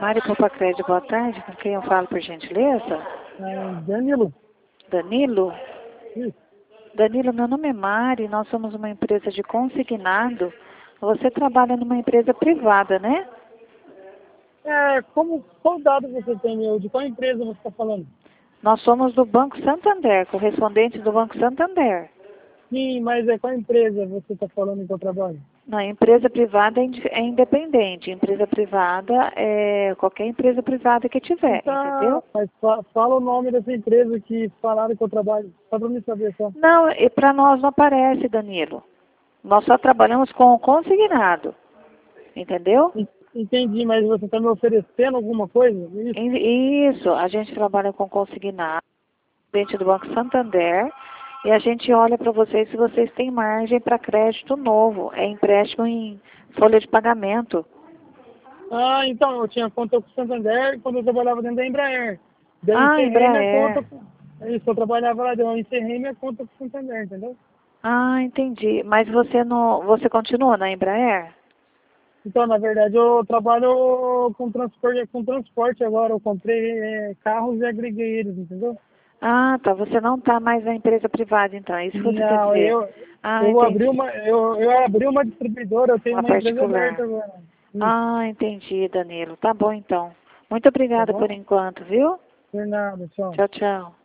Mari Popacred, boa tarde. Com quem eu falo, por gentileza? Danilo. Danilo? Isso. Danilo, meu nome é Mari, nós somos uma empresa de consignado. Você trabalha numa empresa privada, né? Qual dado você tem, meu? De qual empresa você está falando? Nós somos do Banco Santander, correspondentes do Banco Santander. Sim, mas qual empresa você está falando que eu trabalho? Não, empresa privada é independente. Empresa privada é qualquer empresa privada que tiver, Tá, entendeu? mas fala o nome dessa empresa que falaram que eu trabalho, só para me saber só. Não, e para nós não aparece, Danilo. Nós só trabalhamos com o consignado, entendeu? Entendi, mas você está me oferecendo alguma coisa? Isso. Isso, a gente trabalha com consignado dentro do Banco Santander e a gente olha para vocês se vocês têm margem para crédito novo. É empréstimo em folha de pagamento. Ah, então, eu tinha conta com o Santander quando eu trabalhava dentro da Embraer. Daí eu Ah, encerrei minha conta Embraer. com... É isso, eu trabalhava lá, daí eu encerrei minha conta com o Santander, entendeu? Ah, entendi. Mas você não, você continua na Embraer? Então, na verdade, eu trabalho com transporte agora. Eu comprei carros e agreguei eles, entendeu? Ah, tá. Você não está mais na empresa privada, então. É isso que você quer Não, dizer? Ah, eu abri entendi. uma distribuidora, eu tenho Uma uma empresa aberta particular. agora. Isso, Ah, entendi, Danilo. Tá bom, então. Muito tá obrigada por bom? enquanto, viu? Por nada, tchau. Tchau, tchau.